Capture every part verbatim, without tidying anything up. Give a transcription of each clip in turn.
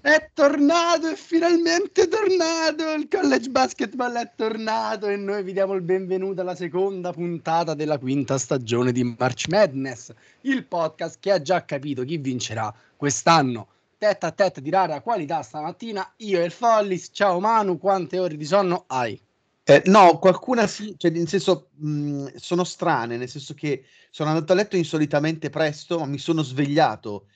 È tornato, è finalmente tornato, il college basketball è tornato e noi vi diamo il benvenuto alla seconda puntata della quinta stagione di March Madness, il podcast che ha già capito chi vincerà quest'anno. Tetta a tetta di rara qualità stamattina, io e il Follis. Ciao Manu, quante ore di sonno hai? Eh, no, qualcuna sì, cioè nel senso mh, sono strane, nel senso che sono andato a letto insolitamente presto, ma mi sono svegliato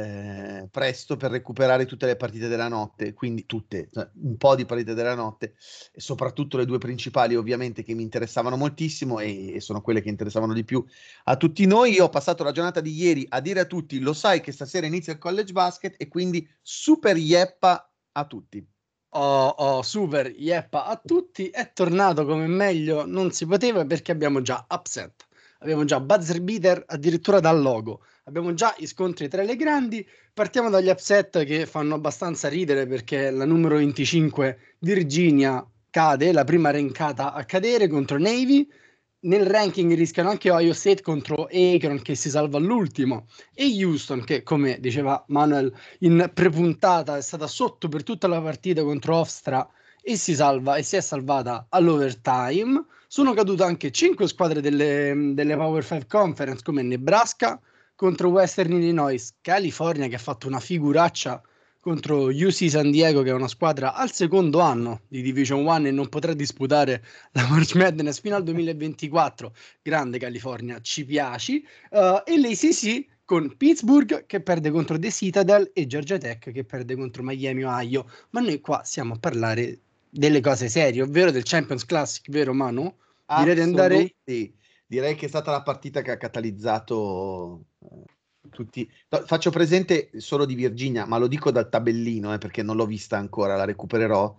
eh, presto per recuperare tutte le partite della notte, quindi tutte, cioè, un po' di partite della notte, e soprattutto le due principali ovviamente che mi interessavano moltissimo e, e sono quelle che interessavano di più a tutti noi. Io ho passato la giornata di ieri a dire a tutti, lo sai che stasera inizia il college basket e quindi super yeppa a tutti. Oh, oh, super, yeppa a tutti, è tornato come meglio non si poteva perché abbiamo già upset, abbiamo già buzzer beater addirittura dal logo, abbiamo già gli scontri tra le grandi. Partiamo dagli upset che fanno abbastanza ridere perché la numero venticinque Virginia cade, la prima rankata a cadere contro Navy. Nel ranking rischiano anche Ohio State contro Akron che si salva all'ultimo e Houston che, come diceva Manuel in prepuntata, è stata sotto per tutta la partita contro Hofstra e si salva e si è salvata all'overtime. Sono cadute anche cinque squadre delle, delle Power five Conference come Nebraska contro Western Illinois, California che ha fatto una figuraccia contro U C San Diego che è una squadra al secondo anno di Division uno e non potrà disputare la March Madness fino al duemilaventiquattro. Grande California, ci piaci. Uh, e l'A C C con Pittsburgh che perde contro The Citadel e Georgia Tech che perde contro Miami Ohio. Ma noi qua stiamo a parlare delle cose serie, ovvero del Champions Classic, vero Manu? Direi di andare... Assoluti. Direi che è stata la partita che ha catalizzato eh, tutti. No, faccio presente solo di Virginia, ma lo dico dal tabellino, eh, perché non l'ho vista ancora, la recupererò,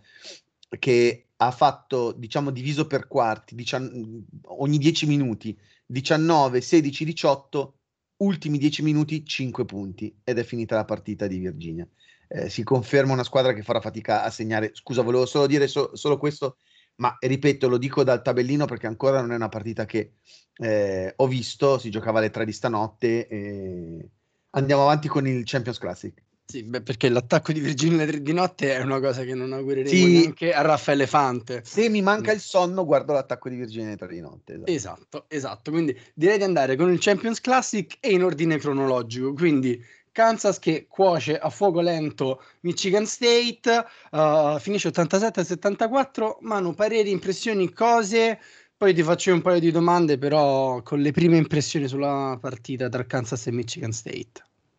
che ha fatto, diciamo, diviso per quarti, dician- ogni dieci minuti, diciannove, sedici, diciotto, ultimi dieci minuti, cinque punti, ed è finita la partita di Virginia. Eh, si conferma una squadra che farà fatica a segnare. Scusa, volevo solo dire so- solo questo, ma ripeto, lo dico dal tabellino perché ancora non è una partita che eh, ho visto, si giocava alle tre di stanotte e andiamo avanti con il Champions Classic. Sì, beh, perché l'attacco di Virginia alle tre di notte è una cosa che non augureremo Sì, neanche a Raffaele Fante. se mi manca il sonno, guardo l'attacco di Virginia alle tre di notte. Esatto. Esatto, esatto. Quindi direi di andare con il Champions Classic e in ordine cronologico. Quindi Kansas che cuoce a fuoco lento Michigan State, uh, finisce ottantasette a settantaquattro. Manu, pareri, impressioni, cose. Poi ti faccio un paio di domande, però con le prime impressioni sulla partita tra Kansas e Michigan State.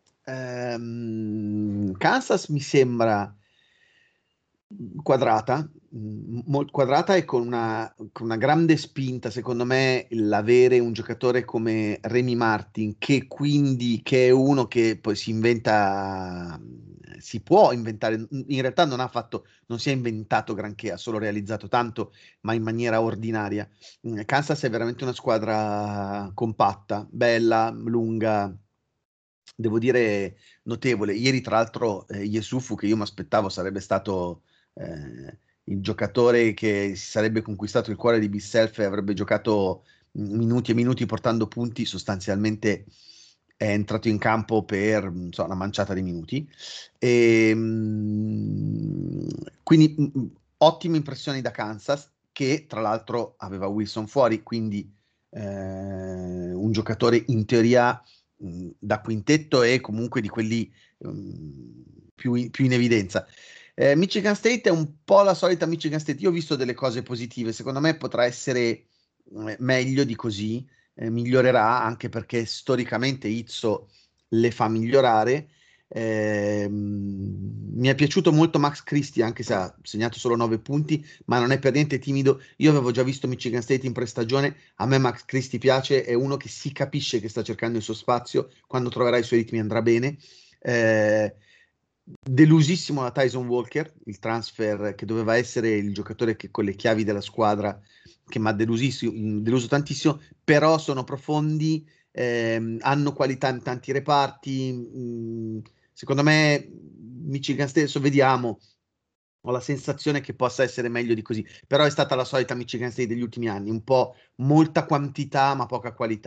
Ehm, Kansas mi sembra quadrata, mh, molto quadrata e con una, con una grande spinta, secondo me, l'avere un giocatore come Remy Martin, che quindi che è uno che poi si inventa, si può inventare, in realtà non ha fatto, non si è inventato granché, ha solo realizzato tanto, ma in maniera ordinaria. Mm, Kansas è veramente una squadra compatta, bella, lunga. Devo dire notevole. Ieri, tra l'altro, eh, Yesufu, che io mi aspettavo sarebbe stato eh, il giocatore che si sarebbe conquistato il cuore di Bisself e avrebbe giocato minuti e minuti portando punti, sostanzialmente è entrato in campo per non so, una manciata di minuti. E, mh, quindi mh, ottime impressioni da Kansas, che tra l'altro aveva Wilson fuori, quindi eh, un giocatore in teoria mh, da quintetto e comunque di quelli mh, più, in, più in evidenza. Eh, Michigan State è un po' la solita Michigan State. Io ho visto delle cose positive, secondo me potrà essere eh, meglio di così, eh, migliorerà anche perché storicamente Izzo le fa migliorare. Eh, mi è piaciuto molto Max Christie, anche se ha segnato solo nove punti, ma non è per niente timido. Io avevo già visto Michigan State in prestagione. A me Max Christie piace, è uno che si capisce che sta cercando il suo spazio. Quando troverà i suoi ritmi andrà bene. Eh, delusissimo da Tyson Walker, il transfer che doveva essere il giocatore che con le chiavi della squadra che mi ha deluso tantissimo, però sono profondi, ehm, hanno qualità in tanti reparti. Mh, secondo me Michigan State, adesso vediamo, ho la sensazione che possa essere meglio di così, però è stata la solita Michigan State degli ultimi anni, un po' molta quantità ma poca qualità.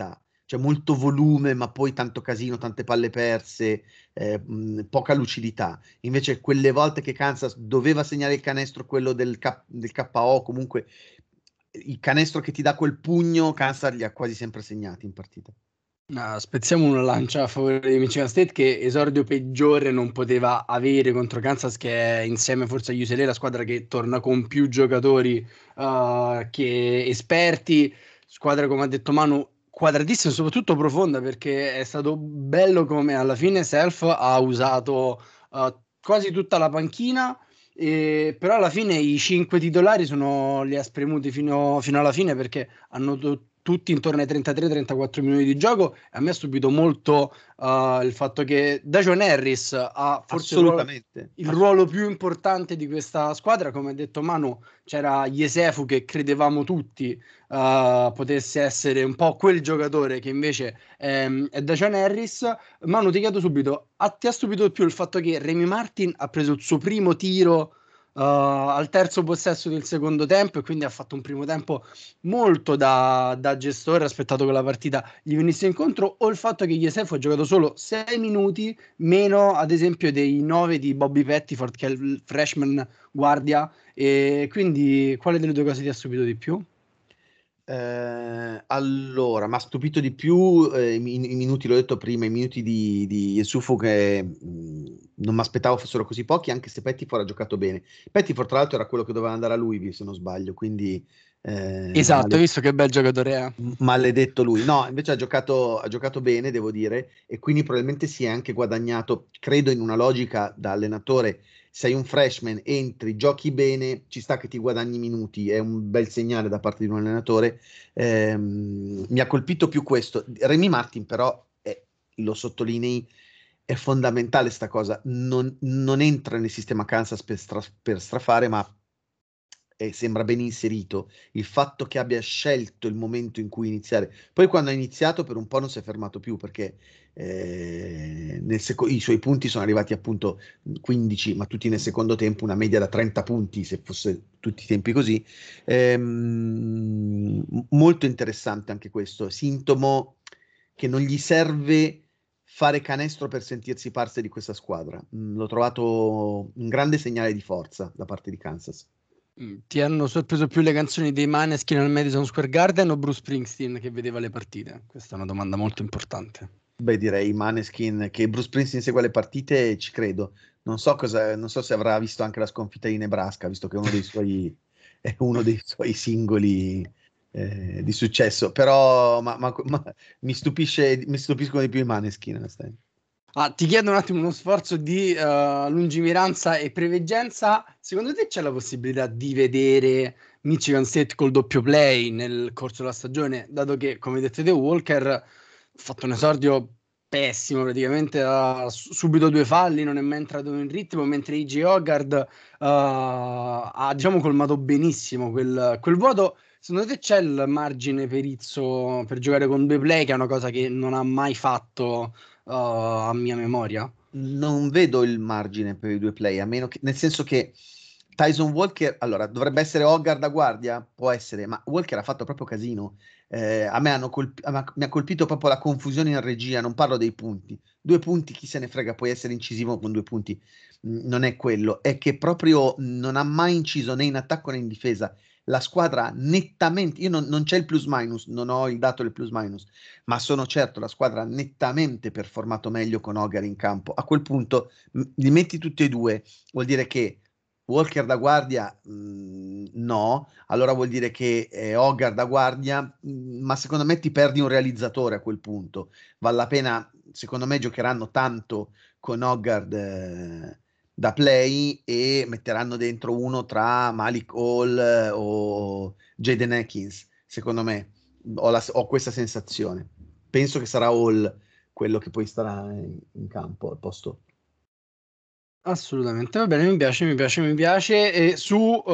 c'è molto volume, ma poi tanto casino, tante palle perse, eh, mh, poca lucidità. Invece quelle volte che Kansas doveva segnare il canestro, quello del, K- del K O, comunque il canestro che ti dà quel pugno, Kansas li ha quasi sempre segnati in partita. No, spezziamo una lancia a favore di Michigan State, che esordio peggiore non poteva avere contro Kansas, che è insieme forse agli U C L A la squadra che torna con più giocatori uh, che esperti, squadra come ha detto Manu quadratissima e soprattutto profonda, perché è stato bello come alla fine Self ha usato uh, quasi tutta la panchina. E, però alla fine i cinque titolari sono, li ha spremuti fino, fino alla fine, perché hanno to- tutti intorno ai trentatré trentaquattro minuti di gioco. A me ha stupito molto uh, il fatto che Dajon Harris ha forse il ruolo, Assolutamente. il Ass- ruolo più importante di questa squadra. Come ha detto Manu, c'era Yesefu che credevamo tutti uh, potesse essere un po' quel giocatore che invece ehm, è Dajon Harris. Manu, ti chiedo subito, a, ti ha stupito di più il fatto che Remy Martin ha preso il suo primo tiro uh, al terzo possesso del secondo tempo, e quindi ha fatto un primo tempo molto da, da gestore, ha aspettato che la partita gli venisse incontro, o il fatto che Iesef ha giocato solo sei minuti, meno ad esempio dei nove di Bobby Pettiford, che è il freshman guardia, e quindi quale delle due cose ti ha stupito di più? Eh, allora, mi ha stupito di più eh, i, i minuti, l'ho detto prima, i minuti di, di Yusufu che mh, non mi aspettavo fossero così pochi, anche se Pettiford ha giocato bene. Pettiford, tra l'altro, era quello che doveva andare a Louisville, se non sbaglio, quindi eh, Esatto, hai male- visto che bel giocatore è? maledetto lui. No, invece ha giocato, ha giocato bene, devo dire, e quindi probabilmente si è anche guadagnato, credo, in una logica da allenatore. Sei un freshman, entri, giochi bene, ci sta che ti guadagni minuti, è un bel segnale da parte di un allenatore. Ehm, mi ha colpito più questo. Remy Martin, però, è- lo sottolinei, è fondamentale sta cosa. Non, non entra nel sistema Kansas per, stra- per strafare, ma e sembra ben inserito il fatto che abbia scelto il momento in cui iniziare. Poi quando ha iniziato per un po' non si è fermato più perché eh, nel seco- i suoi punti sono arrivati appunto quindici, ma tutti nel secondo tempo, una media da trenta punti se fosse tutti i tempi così. Ehm, molto interessante anche questo, sintomo che non gli serve fare canestro per sentirsi parte di questa squadra. Mm, l'ho trovato un grande segnale di forza da parte di Kansas. Mm, Ti hanno sorpreso più le canzoni dei Maneskin al Madison Square Garden o Bruce Springsteen che vedeva le partite? Questa è una domanda molto importante. Beh, direi Maneskin, che Bruce Springsteen segue le partite, ci credo. Non so cosa, non so se avrà visto anche la sconfitta di Nebraska, visto che è uno dei suoi, è uno dei suoi singoli eh, di successo. Però ma, ma- ma mi stupisce, mi stupiscono di più i Maneskin, onestamente. Ah, ti chiedo un attimo uno sforzo di eh, lungimiranza e preveggenza. Secondo te c'è la possibilità di vedere Michigan State col doppio play nel corso della stagione, dato che, come detto te, Walker ha fatto un esordio pessimo, praticamente ha su- subito due falli, non è mai entrato in ritmo, mentre I J. Hoggard eh, ha, diciamo, colmato benissimo quel, quel vuoto. Secondo te c'è il margine per Izzo per giocare con due play, che è una cosa che non ha mai fatto uh, a mia memoria? Non vedo il margine per i due play, a meno che, nel senso che Tyson Walker, allora, dovrebbe essere Hoggard da guardia? Può essere, ma Walker ha fatto proprio casino. Eh, a me hanno colp- a me- mi ha colpito proprio la confusione in regia, non parlo dei punti. Due punti, chi se ne frega, puoi essere incisivo con due punti. Mm, Non è quello, è che proprio non ha mai inciso né in attacco né in difesa. La squadra nettamente, io non, non c'è il plus minus, non ho il dato del plus minus, ma sono certo la squadra ha nettamente performato meglio con Hogar in campo. A quel punto m- li metti tutti e due, vuol dire che Walker da guardia, mh, no, allora vuol dire che è Hogar da guardia, mh, ma secondo me ti perdi un realizzatore a quel punto. Vale la pena, secondo me giocheranno tanto con Hoggard eh, da play e metteranno dentro uno tra Malik Hall eh, o Jaden Atkins, secondo me. Ho, la- ho questa sensazione. Penso che sarà Hall quello che poi starà in, in campo al posto. Assolutamente, va bene, mi piace, mi piace, mi piace. E su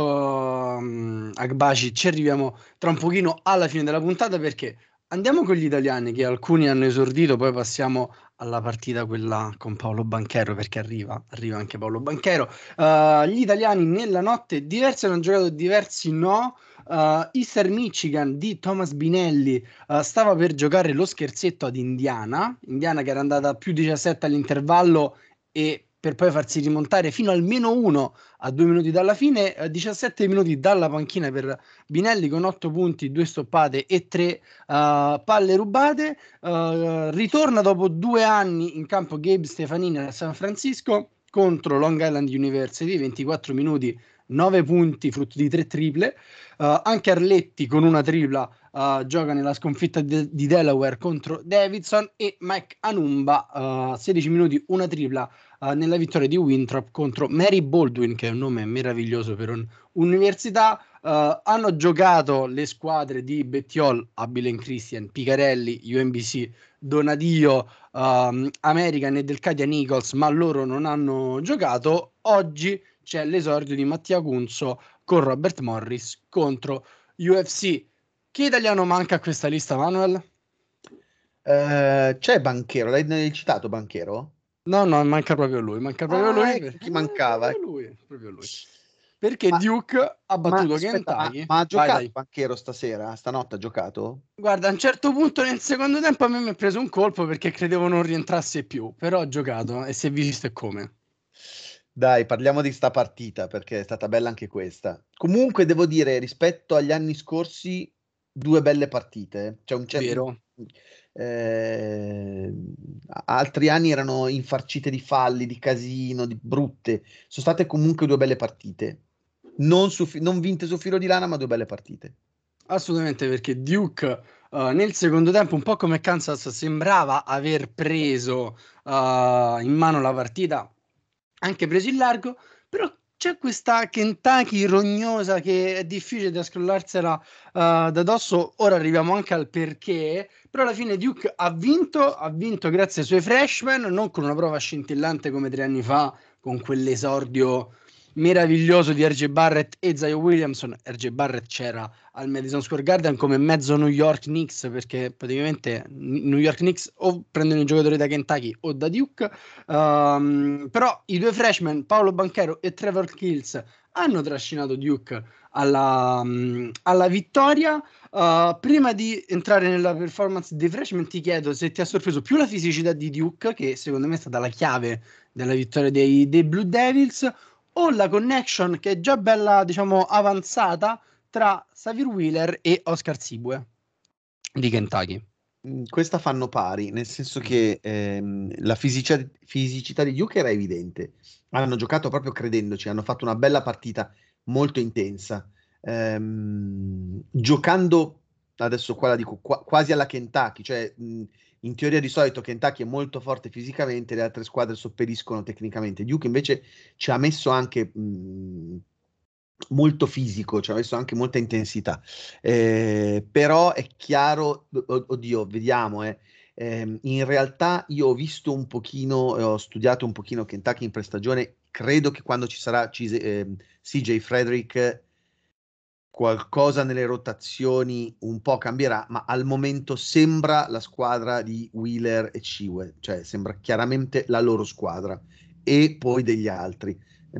uh, Agbaci ci arriviamo tra un pochino alla fine della puntata, perché andiamo con gli italiani, che alcuni hanno esordito, poi passiamo alla partita quella con Paolo Banchero, perché arriva, arriva anche Paolo Banchero. Uh, gli italiani nella notte diversi hanno giocato, diversi no. Uh, Eastern Michigan di Thomas Binelli uh, stava per giocare lo scherzetto ad Indiana, Indiana che era andata più diciassette all'intervallo e per poi farsi rimontare fino al meno uno a due minuti dalla fine, uh, diciassette minuti dalla panchina per Binelli con otto punti, due stoppate e tre uh, palle rubate. Uh, ritorna dopo due anni in campo Gabe Stefanini a San Francisco contro Long Island University, ventiquattro minuti, nove punti, frutto di tre triple. Uh, anche Arletti con una tripla uh, gioca nella sconfitta de- di Delaware contro Davidson e Mike Anumba, uh, sedici minuti, una tripla uh, nella vittoria di Winthrop contro Mary Baldwin, che è un nome meraviglioso per un'università. Uh, hanno giocato le squadre di Bettiol, Abilene Christian, Picarelli, U M B C, Donadio, um, American e del Cadian Eagles, ma loro non hanno giocato. Oggi c'è l'esordio di Mattia Cunzo con Robert Morris contro U F C. Che italiano manca a questa lista, Manuel? Uh, c'è Banchero, l'hai citato Banchero? No, no, manca proprio lui, manca proprio Ah, lui. ecco Per... chi eh, mancava. proprio lui, proprio lui. Perché Ma, Duke ha ma battuto aspetta, ma, Kentucky. ma ha Vai, giocato dai. Banchero stasera? Stanotte ha giocato? Guarda, a un certo punto nel secondo tempo a me mi è preso un colpo perché credevo non rientrasse più, però ha giocato e si è visto e come. Dai, parliamo di sta partita perché è stata bella anche questa. Comunque devo dire, rispetto agli anni scorsi, due belle partite. Cioè un cer- Vero? eh, altri anni erano infarcite di falli, di casino, di brutte. Sono state comunque due belle partite. Non, su fi- non vinte su filo di lana, ma due belle partite. Assolutamente, perché Duke uh, nel secondo tempo, un po' come Kansas, sembrava aver preso uh, in mano la partita, anche preso il largo, però c'è questa Kentucky rognosa che è difficile da scrollarsela uh, da dosso. Ora arriviamo anche al perché, però alla fine Duke ha vinto, ha vinto grazie ai suoi freshman, non con una prova scintillante come tre anni fa, con quell'esordio meraviglioso di R J Barrett e Zion Williamson. R J Barrett c'era al Madison Square Garden come mezzo New York Knicks, perché praticamente New York Knicks o prendono i giocatori da Kentucky o da Duke. Um, però i due freshman, Paolo Banchero e Trevor Kills, hanno trascinato Duke alla, um, alla vittoria. Uh, prima di entrare nella performance dei freshman, ti chiedo se ti ha sorpreso più la fisicità di Duke, che secondo me è stata la chiave della vittoria dei, dei Blue Devils, o la connection che è già bella, diciamo, avanzata tra Xavier Wheeler e Oscar Tsibue di Kentucky. Questa fanno pari, nel senso Mm. che ehm, la fisici- fisicità di Duke era evidente. Hanno giocato proprio credendoci, hanno fatto una bella partita molto intensa. Ehm, giocando, adesso qua la dico, qua- quasi alla Kentucky, cioè mh, in teoria di solito Kentucky è molto forte fisicamente, le altre squadre sopperiscono tecnicamente. Duke invece ci ha messo anche mh, molto fisico, ci ha messo anche molta intensità. Eh, però è chiaro, o- oddio, vediamo, eh, ehm, in realtà io ho visto un pochino, e ho studiato un pochino Kentucky in prestagione, credo che quando ci sarà Cise- ehm, C J Frederick qualcosa nelle rotazioni un po' cambierà, ma al momento sembra la squadra di Wheeler e Ciwe, cioè sembra chiaramente la loro squadra e poi degli altri.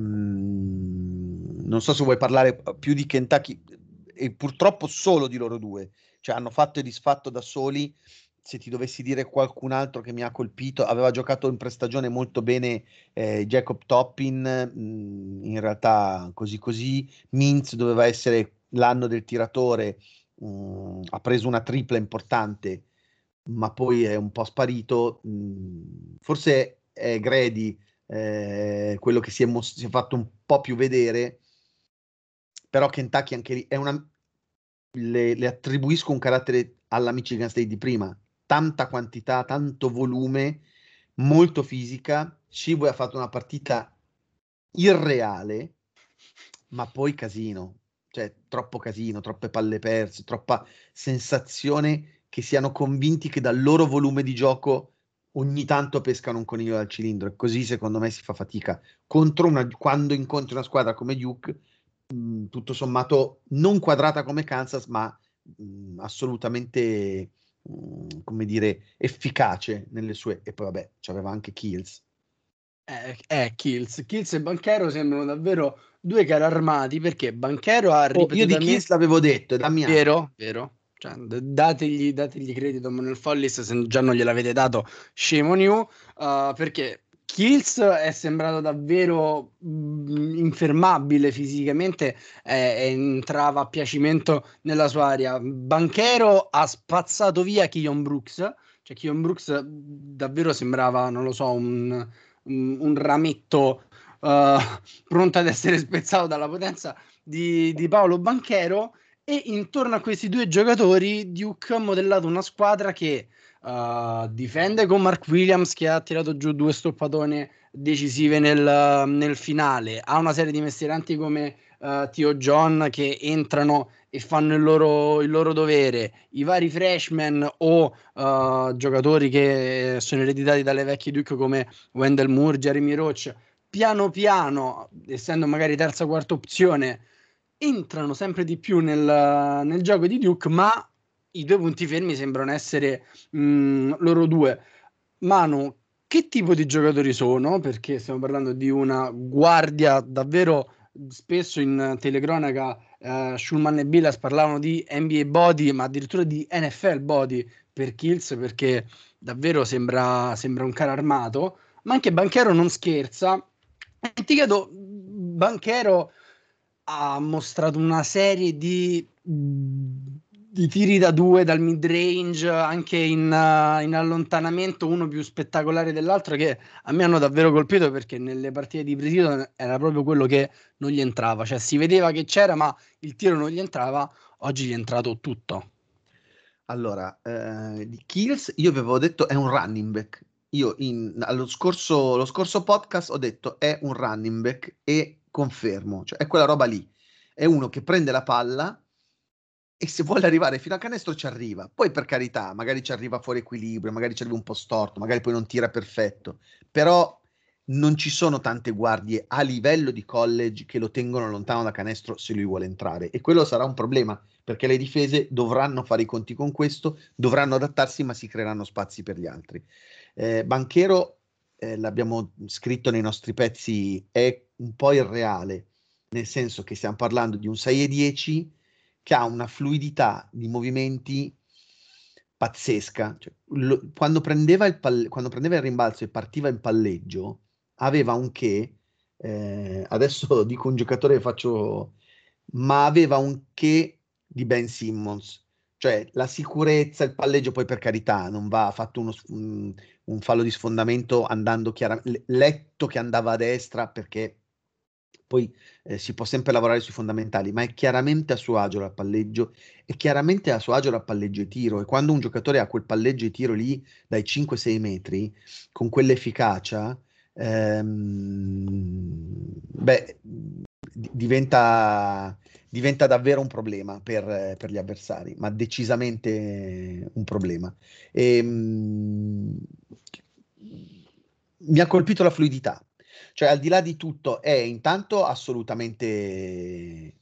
Mm, non so se vuoi parlare più di Kentucky e purtroppo solo di loro due, cioè hanno fatto e disfatto da soli. Se ti dovessi dire qualcun altro che mi ha colpito, aveva giocato in prestagione molto bene eh, Jacob Toppin, mm, in realtà così così. Mintz doveva essere l'anno del tiratore, mh, ha preso una tripla importante, ma poi è un po' sparito. Mh, forse è Grady, eh, quello che si è, mos- si è fatto un po' più vedere, però Kentucky anche lì è una, le, le attribuisco un carattere alla Michigan State di prima, tanta quantità, tanto volume, molto fisica. Shibue ha fatto una partita irreale, ma poi casino, cioè troppo casino, troppe palle perse, troppa sensazione che siano convinti che dal loro volume di gioco ogni tanto pescano un coniglio dal cilindro e così secondo me si fa fatica contro una, quando incontri una squadra come Duke, mh, tutto sommato non quadrata come Kansas, ma mh, assolutamente mh, come dire efficace nelle sue, e poi vabbè c'aveva anche Kills. Eh, eh, Kills. Kills e Banchero sembrano davvero due carri armati, perché Banchero ha Oh, io di ripetutamente... Kills l'avevo detto, dammi atto. Vero, vero. Cioè, d- dategli, dategli credito a Manuel Follis, se già non gliel'avete dato, shame on you, uh, perché Kills è sembrato davvero mh, infermabile fisicamente, eh, entrava a piacimento nella sua area. Banchero ha spazzato via Keyon Brooks, cioè Keyon Brooks davvero sembrava, non lo so, un, un, un rametto uh, pronto ad essere spezzato dalla potenza di, di Paolo Banchero. E intorno a questi due giocatori Duke ha modellato una squadra che uh, difende con Mark Williams, che ha tirato giù due stoppatone decisive nel, nel finale, ha una serie di mestieranti come uh, Tio John che entrano e fanno il loro, il loro dovere, i vari freshman o uh, giocatori che sono ereditati dalle vecchie Duke come Wendell Moore, Jeremy Roach, piano piano, essendo magari terza o quarta opzione, entrano sempre di più nel, nel gioco di Duke, ma i due punti fermi sembrano essere mh, loro due. Manu, che tipo di giocatori sono? Perché stiamo parlando di una guardia davvero spesso in telecronaca. eh, Schulman e Billas parlavano di N B A body, ma addirittura di N F L body per Kills, perché davvero sembra, sembra un carro armato. Ma anche Banchero non scherza. E ti chiedo, Banchero ha mostrato una serie di, di tiri da due dal mid range, anche in, uh, in allontanamento, uno più spettacolare dell'altro, che a me hanno davvero colpito, perché nelle partite di pre-season era proprio quello che non gli entrava, cioè si vedeva che c'era ma il tiro non gli entrava. Oggi gli è entrato tutto. Allora, eh, di Kills io avevo detto è un running back. Io in- allo scorso, lo scorso podcast ho detto è un running back e confermo, cioè è quella roba lì. È uno che prende la palla e se vuole arrivare fino al canestro ci arriva. Poi per carità, magari ci arriva fuori equilibrio, magari ci arriva un po' storto, magari poi non tira perfetto, però non ci sono tante guardie a livello di college che lo tengono lontano da canestro se lui vuole entrare e quello sarà un problema perché le difese dovranno fare i conti con questo, dovranno adattarsi ma si creeranno spazi per gli altri. Eh, Banchero, eh, l'abbiamo scritto nei nostri pezzi, è un po' irreale, nel senso che stiamo parlando di un sei e dieci che ha una fluidità di movimenti pazzesca. Cioè, lo, quando, prendeva il palle, quando prendeva il rimbalzo e partiva in palleggio, aveva un che, eh, adesso dico un giocatore che faccio, ma aveva un che di Ben Simmons. Cioè la sicurezza, il palleggio, poi per carità, non va, ha fatto uno, un, un fallo di sfondamento andando chiaramente, letto che andava a destra perché poi eh, si può sempre lavorare sui fondamentali, ma è chiaramente a suo agio al palleggio e chiaramente a suo agio al palleggio e tiro. E quando un giocatore ha quel palleggio e tiro lì dai cinque sei metri, con quell'efficacia, ehm, beh, di- diventa, diventa davvero un problema per, per gli avversari, ma decisamente un problema. E, mm, mi ha colpito la fluidità. Cioè, al di là di tutto, è intanto assolutamente,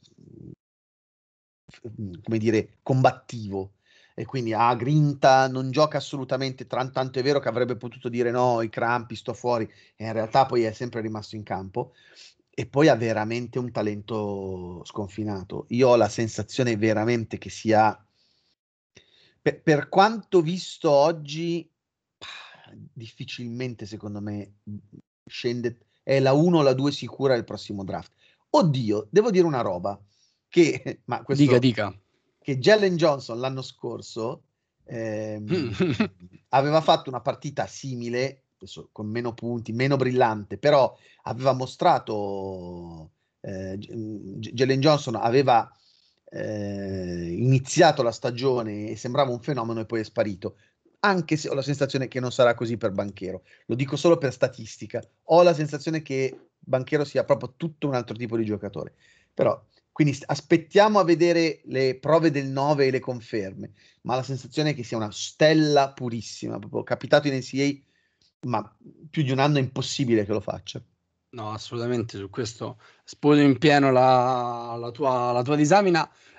come dire, combattivo. E quindi ha grinta, non gioca assolutamente, tran- tanto è vero che avrebbe potuto dire no, i crampi, sto fuori, e in realtà poi è sempre rimasto in campo. E poi ha veramente un talento sconfinato. Io ho la sensazione veramente che sia, per, per quanto visto oggi, difficilmente secondo me scende, è la uno o la due sicura del prossimo draft. Oddio, devo dire una roba, che, ma Dica, questo, dica. che Jalen Johnson l'anno scorso ehm, aveva fatto una partita simile, adesso con meno punti, meno brillante, però aveva mostrato, eh, J- Jalen Johnson aveva eh, iniziato la stagione e sembrava un fenomeno e poi è sparito. Anche se ho la sensazione che non sarà così per Banchero, lo dico solo per statistica. Ho la sensazione che Banchero sia proprio tutto un altro tipo di giocatore. Però, quindi aspettiamo a vedere le prove del nove e le conferme, ma la sensazione è che sia una stella purissima, proprio capitato in N C A, ma più di un anno è impossibile che lo faccia. No, assolutamente, su questo sposo in pieno la, la tua, la tua disamina.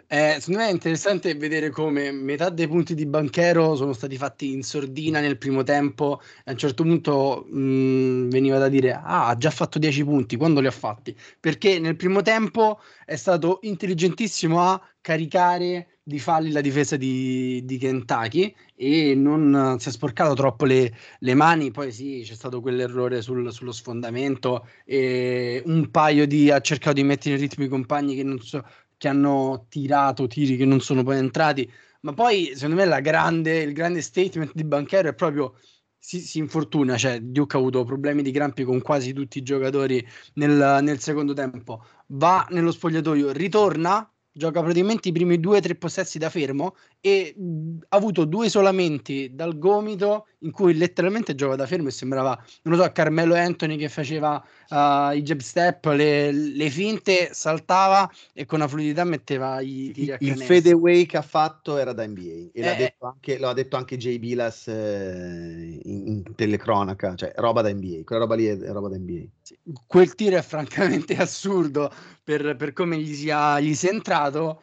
Eh, secondo me è interessante vedere come metà dei punti di Banchero sono stati fatti in sordina nel primo tempo. A un certo punto mh, veniva da dire: Ah, ha già fatto dieci punti. Quando li ha fatti? Perché nel primo tempo è stato intelligentissimo a caricare di falli la difesa di, di Kentucky e non eh, si è sporcato troppo le, le mani. Poi sì, c'è stato quell'errore sul- sullo sfondamento e un paio di ha cercato di mettere in ritmo i compagni che non so che hanno tirato tiri che non sono poi entrati, ma poi secondo me la grande, il grande statement di Banchero è proprio si, si infortuna, cioè Duke ha avuto problemi di crampi con quasi tutti i giocatori nel, nel secondo tempo, va nello spogliatoio, ritorna, gioca praticamente i primi due o tre possessi da fermo e mh, ha avuto due isolamenti dal gomito in cui letteralmente gioca da fermo e sembrava, non lo so, Carmelo Anthony che faceva uh, i jab step, le, le finte, saltava e con una fluidità metteva i tiri a Il canestro. fadeaway che ha fatto era da N B A e l'ha Eh, detto anche, lo ha detto anche Jay Bilas eh, in, in telecronaca, cioè roba da N B A, quella roba lì è, è roba da N B A. sì, quel tiro è francamente assurdo per, per come gli sia, gli sia entrato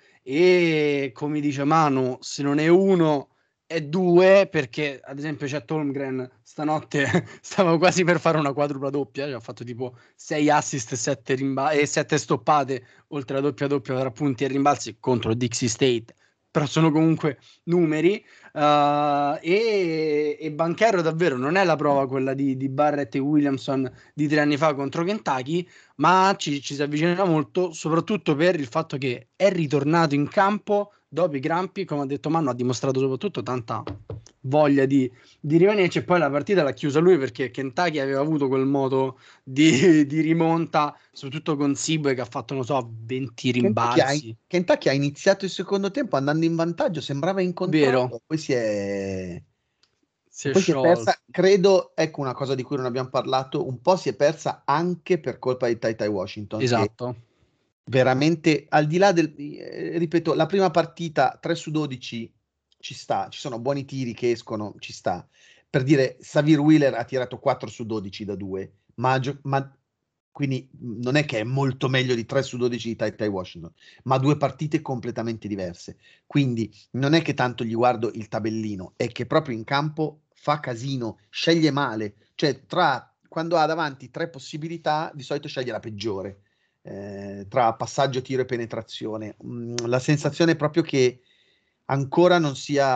e come dice Manu, se non è uno è due perché ad esempio Chet Holmgren stanotte stava quasi per fare una quadrupla doppia, cioè ha fatto tipo sei assist e sette, rimba- e sette stoppate oltre la doppia doppia tra punti e rimbalzi contro Dixie State, però sono comunque numeri. Uh, e, e Banchero davvero non è la prova quella di, di Barrett e Williamson di tre anni fa contro Kentucky, ma ci, ci si avvicina molto, soprattutto per il fatto che è ritornato in campo dopo i crampi, come ha detto Manu, ha dimostrato soprattutto tanta voglia di, di rimanerci e poi la partita l'ha chiusa lui perché Kentucky aveva avuto quel modo di, di rimonta, soprattutto con Sibue che ha fatto, non so, venti Kentucky ha, rimbalzi. Kentucky ha iniziato il secondo tempo andando in vantaggio, sembrava in Vero, controllo, poi si è, si è poi si è persa, sciolto. credo, ecco una cosa di cui non abbiamo parlato, un po' si è persa anche per colpa di Tai Tai Washington, che Esatto. veramente, al di là del, eh, ripeto, la prima partita tre su dodici ci sta, ci sono buoni tiri che escono, ci sta. Per dire, Xavier Wheeler ha tirato quattro su dodici da due, ma, gio- ma quindi mh, non è che è molto meglio di tre su dodici di Tai Tai Washington, ma due partite completamente diverse. Quindi non è che tanto gli guardo il tabellino, è che proprio in campo fa casino, sceglie male, cioè tra quando ha davanti tre possibilità, di solito sceglie la peggiore eh, tra passaggio, tiro e penetrazione. Mm, la sensazione è proprio che ancora non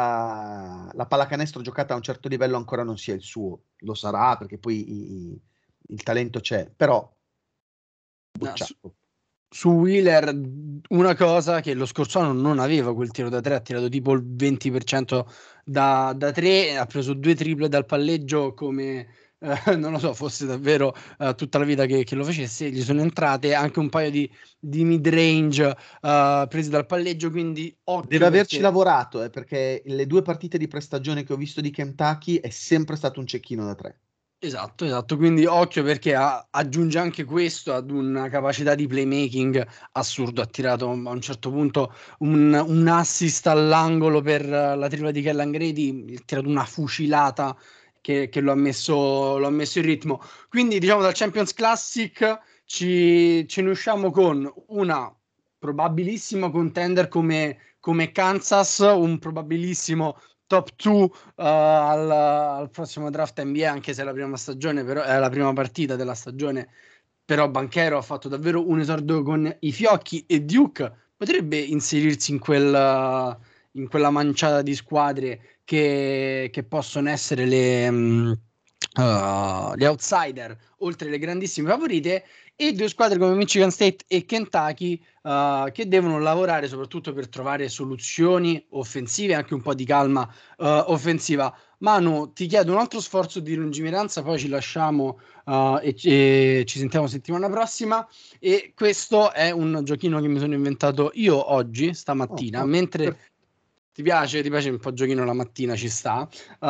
sia la pallacanestro giocata a un certo livello, ancora non sia il suo. Lo sarà perché poi i- i- il talento c'è, però No, su, bocciato. su Wheeler una cosa che lo scorso anno non aveva quel tiro da tre, ha tirato tipo il venti per cento da, da tre, ha preso due triple dal palleggio come eh, non lo so, fosse davvero eh, tutta la vita che, che lo facesse, gli sono entrate anche un paio di, di mid-range eh, presi dal palleggio, quindi Deve occhio averci perché lavorato, eh, perché le due partite di prestagione che ho visto di Kentucky è sempre stato un cecchino da tre. esatto, esatto, quindi occhio perché ha- aggiunge anche questo ad una capacità di playmaking assurdo, ha tirato a un certo punto un, un assist all'angolo per eh, la tripla di Kellan Grady, ha tirato una fucilata che, che lo ha messo, lo ha messo in ritmo. Quindi diciamo dal Champions Classic ci, ce ne usciamo con una probabilissima contender come, come Kansas, un probabilissimo top due uh, al, al, prossimo draft N B A, anche se è la prima stagione, però è la prima partita della stagione. Però Banchero ha fatto davvero un esordio con i fiocchi e Duke potrebbe inserirsi in, quel, in quella manciata di squadre che, che possono essere le, um, uh, le outsider oltre le grandissime favorite e due squadre come Michigan State e Kentucky uh, che devono lavorare soprattutto per trovare soluzioni offensive e anche un po' di calma uh, offensiva. Manu, ti chiedo un altro sforzo di lungimiranza, poi ci lasciamo uh, e, e ci sentiamo settimana prossima. E questo è un giochino che mi sono inventato io oggi, Oh, stamattina, oh, mentre per- ti piace, ti piace un po' giochino la mattina, ci sta.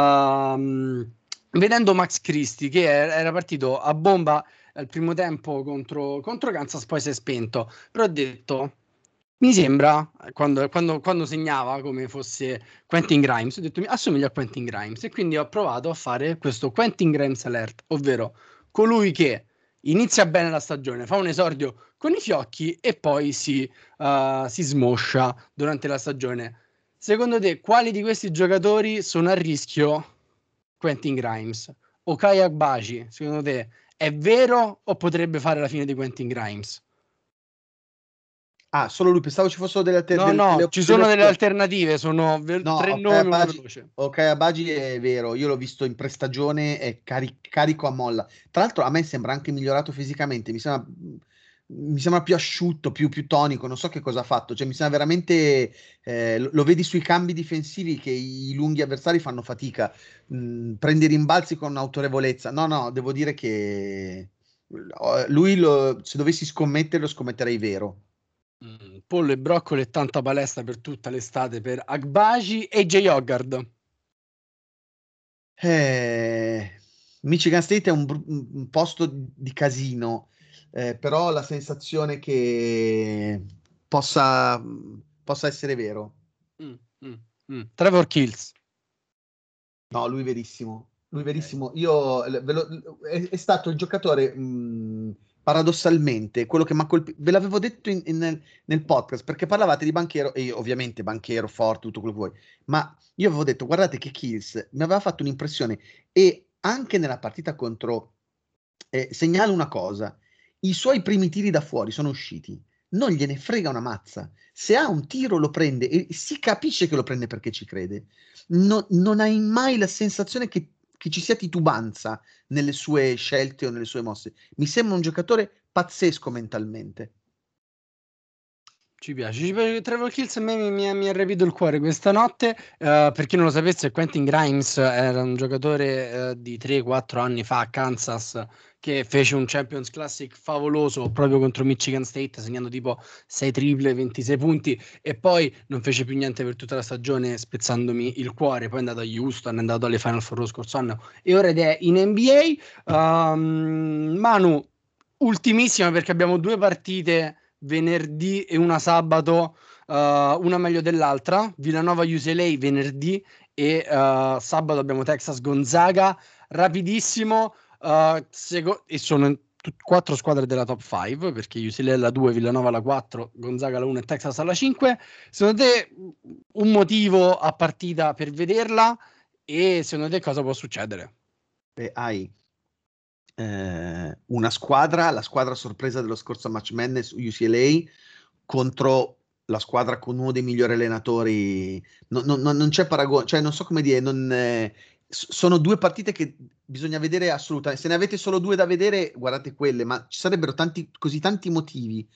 Um, vedendo Max Christie che era partito a bomba al primo tempo contro, contro Kansas, poi si è spento. Però ho detto, mi sembra, quando, quando, quando segnava come fosse Quentin Grimes, ho detto mi assomiglia a Quentin Grimes e quindi ho provato a fare questo Quentin Grimes Alert, ovvero colui che inizia bene la stagione, fa un esordio con i fiocchi e poi si, uh, si smoscia durante la stagione. Secondo te, quali di questi giocatori sono a rischio? Quentin Grimes o Kai Agbaji, secondo te è vero o potrebbe fare la fine di Quentin Grimes? Ah, solo lui, pensavo ci fossero delle, alter- No, delle, no, delle, ci delle sono delle opzioni. alternative, sono ve- No, tre Ok nomi, uno Abagi, veloce. Ok Abagi è vero, io l'ho visto in prestagione, è cari- carico a molla. Tra l'altro a me sembra anche migliorato fisicamente, mi sembra, mi sembra più asciutto, più, più tonico, non so che cosa ha fatto, cioè mi sembra veramente, eh, lo, lo vedi sui cambi difensivi che i, i lunghi avversari fanno fatica, mh, prende i rimbalzi con autorevolezza. No, no, devo dire che eh, lui, lo- se dovessi scommettere, lo scommetterei vero. Mm, pollo e broccoli e tanta palestra per tutta l'estate per Agbaji e J. Hoggard. Eh, Michigan State è un, bru- un posto di casino, eh, però ho la sensazione che possa, possa essere vero. Mm, mm, mm. Trevor Kills. No, lui verissimo. Lui Ok. verissimo. Io eh, ve lo- è, è stato il giocatore, mh, paradossalmente, quello che mi ha colpito. Ve l'avevo detto in- in- nel, nel podcast perché parlavate di Banchero, e io, ovviamente Banchero, forte, tutto quello che vuoi. Ma io avevo detto, guardate che Kills mi aveva fatto un'impressione. E anche nella partita contro, eh, segnalo una cosa: i suoi primi tiri da fuori sono usciti. Non gliene frega una mazza. Se ha un tiro lo prende e si capisce che lo prende perché ci crede. No- non hai mai la sensazione che, che ci sia titubanza nelle sue scelte o nelle sue mosse. Mi sembra un giocatore pazzesco mentalmente. Ci piace, ci piace. Trevor Kills a me mi, mi ha mi ha rapito il cuore questa notte. Eh, per chi non lo sapesse, Quentin Grimes era un giocatore eh, di tre quattro anni fa a Kansas che fece un Champions Classic favoloso proprio contro Michigan State, segnando tipo sei triple, ventisei punti, e poi non fece più niente per tutta la stagione, spezzandomi il cuore. Poi è andato a Houston, è andato alle Final Four lo scorso anno e ora ed è in N B A. Um, Manu, ultimissima perché abbiamo due partite venerdì e una sabato, uh, una meglio dell'altra. Villanova U C L A venerdì e uh, sabato abbiamo Texas Gonzaga. Rapidissimo, uh, seco- e sono t- quattro squadre della top cinque perché U C L A la due, Villanova la quattro, Gonzaga la uno e Texas alla cinque. Secondo te un motivo a partita per vederla e secondo te cosa può succedere? E hai eh, una squadra, la squadra sorpresa dello scorso Match Madness U C L A contro la squadra con uno dei migliori allenatori. No- no- no- non c'è paragone, cioè non so come dire, non, eh, s- sono due partite che bisogna vedere assolutamente. Se ne avete solo due da vedere, guardate quelle, ma ci sarebbero tanti, così tanti motivi.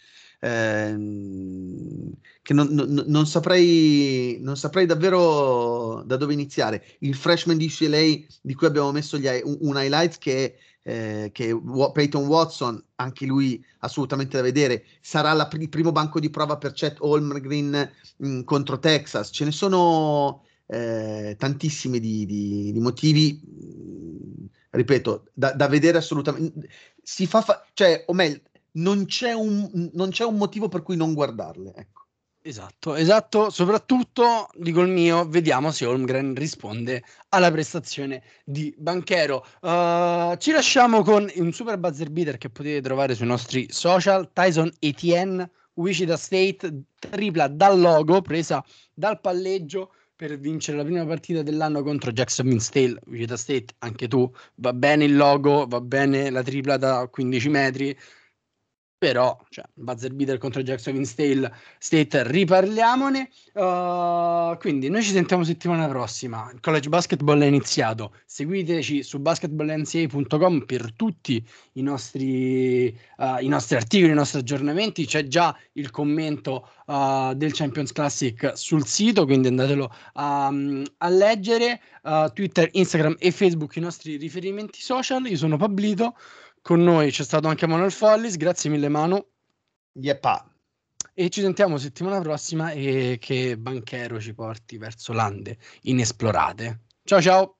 ehm, che non, non- non saprei, non saprei davvero da dove iniziare. Il freshman di U C L A di cui abbiamo messo gli hi- un, un highlights che è eh, che Wa- Peyton Watson, anche lui assolutamente da vedere, sarà la pr- il primo banco di prova per Chet Holmgren mh, contro Texas. Ce ne sono eh, tantissimi di, di- di motivi, mh, ripeto, da, da vedere assolutamente. Si fa, fa- cioè, o meglio, non c'è un, non c'è un motivo per cui non guardarle, ecco. Esatto, esatto, soprattutto dico il mio, vediamo se Holmgren risponde alla prestazione di Banchero. Uh, ci lasciamo con un super buzzer beater che potete trovare sui nostri social. Tyson Etienne, Wichita State, tripla dal logo, presa dal palleggio per vincere la prima partita dell'anno contro Jacksonville State. Wichita State, anche tu, va bene il logo, va bene la tripla da quindici metri. Però, cioè, buzzer beater contro Jacksonville State, State riparliamone. Uh, quindi noi ci sentiamo settimana prossima. Il college basketball è iniziato. Seguiteci su basketball n c a punto com per tutti i nostri, uh, i nostri articoli, i nostri aggiornamenti. C'è già il commento uh, del Champions Classic sul sito, quindi andatelo a, a leggere. Uh, Twitter, Instagram e Facebook, i nostri riferimenti social. Io sono Pablito. Con noi c'è stato anche Manuel Follis, grazie mille Manu, Yeppa. e ci sentiamo settimana prossima e che Banchero ci porti verso lande inesplorate. Ciao ciao!